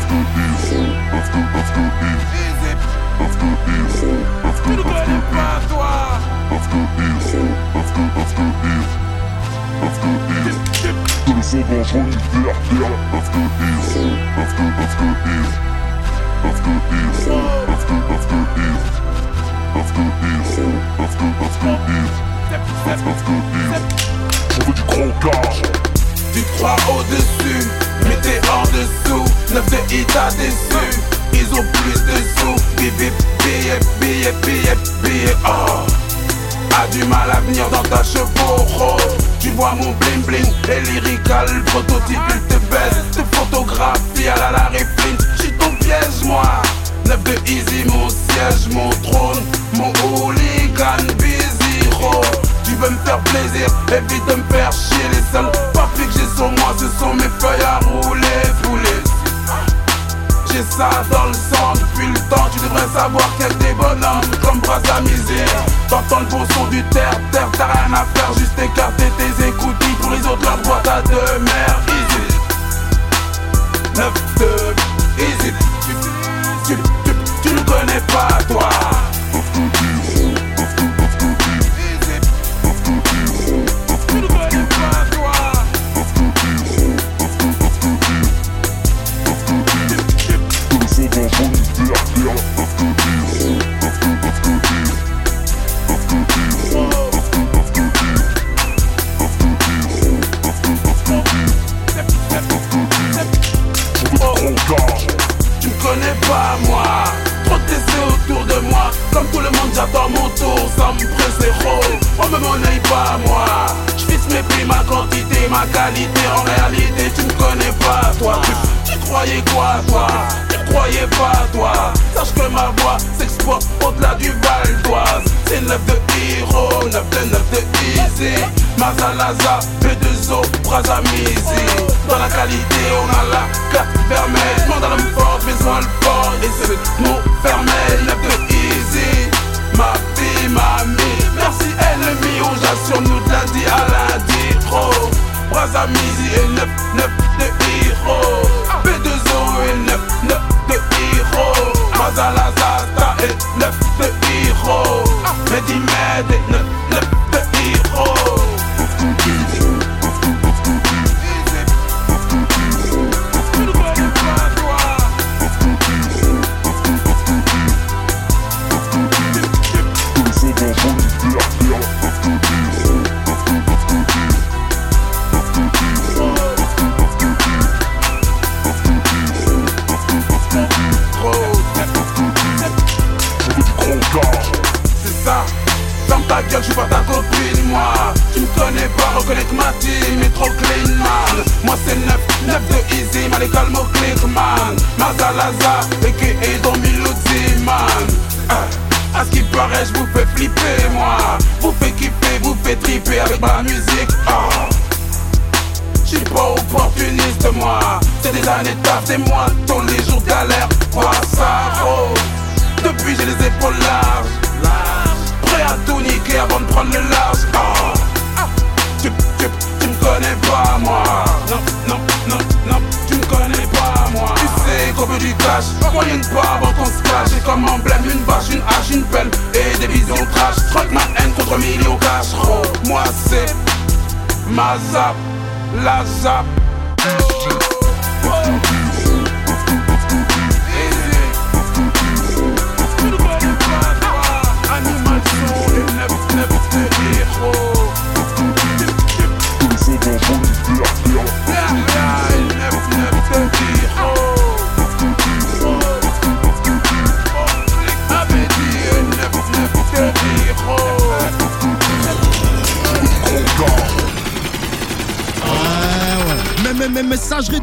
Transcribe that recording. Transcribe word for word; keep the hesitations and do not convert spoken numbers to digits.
Tu ne connais pas toi. Que le sauvage en hiver, on veut du croquage. Tu crois au-dessus, mais t'es en dessous. Neuf de I t'a déçu. Ils ont plus de sous. Bip, billet, billet, billet, billet, oh. A du mal à venir dans ta chevaux. Tu vois mon bling bling et lyrical prototype, il te baise, te photographie à la Larry Flint. J'suis ton piège moi. Neuf de Easy, mon siège, mon trône, mon hooligan, busy ro. Tu veux me faire plaisir, évite de me faire chier. Les seuls papiers que j'ai sur moi, ce sont mes feuilles à rouler, fouler. J'ai ça dans le sang depuis le temps. Tu devrais savoir qu'il y a des bonhommes comme Brazza Misère. T'entends le bon son du terre, terre, t'as rien à faire, juste écarter tes écoutilles. Pour les autres, la boîte à deux mères. Easy neuf de Easy. Tu, tu, tu, tu ne connais pas toi. Tu me connais pas moi. Trop de essais autour de moi. Comme tout le monde j'attends mon tour sans me presser rôle. On me monnaie pas moi. J'fixe mes prix, ma quantité, ma qualité. En réalité tu me connais pas toi. Tu, tu croyais quoi toi? Tu croyais pas toi? Sache que ma voix s'exporte au-delà du Val d'Oise. C'est neuf de Hero, neuf de neuf de Easy. Mazalaza, B deux O, Brazza Misy. Dans la qualité on a la carte vermeille. Demande à l'homme fort, besoin le fort. Et c'est mon vermeil, neuf de Easy. Ma vie, mamie, merci ennemi. On j'assure nous de lundi à lundi. Oh, Brazza Misy et neuf, neuf de Hero. B deux O et neuf, neuf de Hero. Mazalaza et neuf de Hero. Mehdi Med et neuf, neuf de Hero. C'est ça, ferme ta gueule, j'suis pas ta copine moi. Tu me connais pas, reconnais que ma team est trop clean man. Moi c'est neuf, neuf de Easy, mal école mon click man. Mazalaza, aka Don Miluzi man. euh, À ce qui paraît, j'vous fais flipper moi. Vous faites kiffer, vous faites triper avec ma musique. oh. J'suis pas opportuniste moi. C'est des années de taf, c'est moi tous les jours galère. Vois ça, oh. Depuis j'ai les épaules larges, prêt à tout niquer avant de prendre le large. oh. Tu, tu, tu me connais pas moi. Non, non, non, non, tu me connais pas moi. Tu sais qu'on veut du cash, moyen de pas avant qu'on se cache. J'ai comme emblème une vache, une hache, une pelle et des visions trash. Troque ma haine contre millions cash. Oh, moi c'est ma zap, la zap. Oh. Mes messageries